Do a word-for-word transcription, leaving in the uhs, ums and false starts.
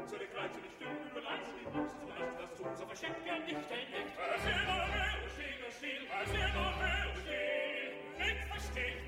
Zu der Kleid, zu den Stücken, über Leid, zu den Boxen, so lasst das tun, so verschenkt gern nicht entdeckt. Was ihr noch will, steht und still, was ihr noch will, steht, nicht versteht,